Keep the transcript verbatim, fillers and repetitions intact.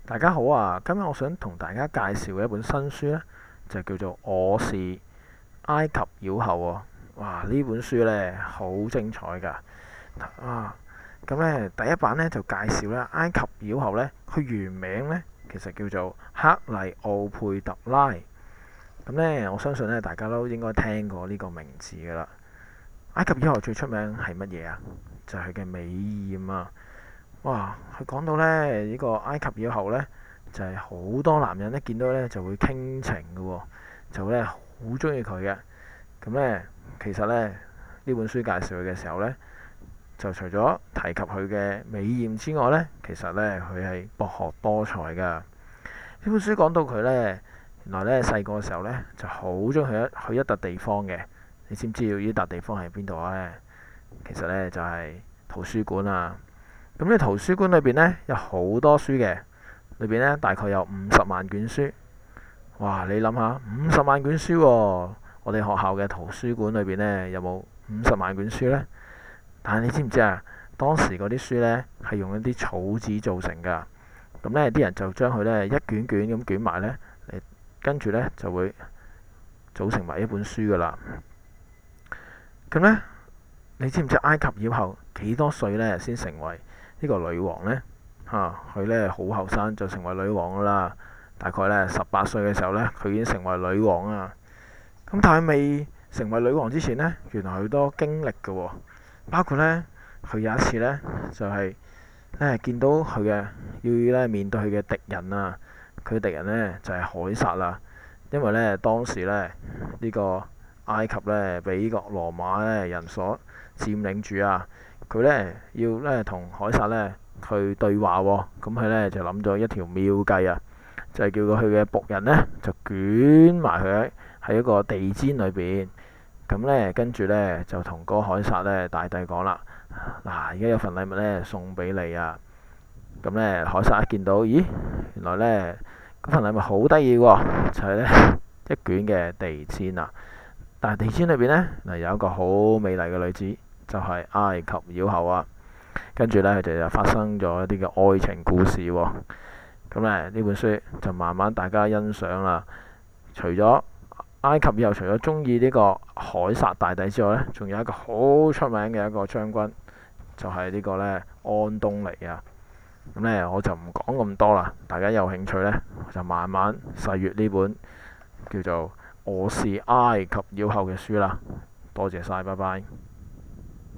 大家好啊！今日我想同大家介紹一本新書呢就叫做《我是埃及妖后》喎。哇！呢本書呢好精彩㗎啊！咁呢第一版呢就介紹咧埃及妖后呢，佢原名呢其實叫做克麗奧佩特拉。咁呢，我相信呢大家都應該聽過呢個名字㗎啦。埃及妖后最出名係乜嘢啊？就係佢嘅美豔啊！哇！佢講到咧呢、呢個埃及妖后呢，就係、是、好多男人一見到呢就會傾情嘅喎，就呢好中意佢嘅。咁呢，其實呢，呢本書介紹佢嘅時候呢，就除咗提及佢嘅美豔之外呢，其實呢，佢係博學多才㗎。呢本書講到佢呢，原來呢細個嘅時候呢，就好中意去一去一笪地方嘅。你知唔知道呢笪地方係邊度呢？其實呢，就係、是、圖書館啊！咁呢圖書館裏邊呢，有好多書嘅，裏邊呢，大概有五十萬卷書。哇！你諗下，五十萬卷書喎，我哋學校嘅圖書館裏邊呢，有冇五十萬卷書呢？但係你知唔知啊？當時嗰啲書呢，係用一啲草紙做成㗎。咁呢啲人就將佢呢一卷卷咁捲埋呢，跟住呢就會組成為一本書㗎啦。咁呢，你知唔知埃及妖后幾多歲呢先成為呢個女王呢？嚇、啊，佢呢好後生就成為女王噶啦，大概呢十八歲嘅時候呢，佢已經成為女王啊。咁但係未成為女王之前呢，原來好多經歷嘅喎，包括呢，佢有一次呢，就係、是、呢見到佢嘅要呢面對佢嘅敵人啊，佢嘅敵人呢，就係、是、凱撒啦，因為呢，當時呢，呢、這個埃及呢，俾呢個羅馬呢人所佔領住啊。佢呢要呢同凱撒呢去對話喎、哦，咁佢呢就諗咗一條妙計啊，就係、是、叫佢嘅僕人呢就捲埋佢喺一個地氈裏邊，咁呢跟住呢就同嗰個凱撒呢大帝講啦，嗱，而家有份禮物呢送俾你啊。咁呢凱撒一見到，咦，原來呢嗰份禮物好得意喎，就係、是、呢一卷嘅地氈啊。但係地氈裏邊呢，嗱有一個好美麗嘅女子。就係埃及妖后啊，跟住呢，佢哋就發生咗一啲嘅愛情故事喎、哦。咁咧呢本書就慢慢大家欣賞啦。除咗埃及妖后，除咗中意呢個凱撒大帝之外呢，仲有一個好出名嘅一個將軍，就係、是、呢個呢安東尼啊。咁呢，我就唔講咁多啦，大家有興趣呢，就慢慢細閱呢本叫做《我是埃及妖后》嘅書啦。多謝晒，拜拜。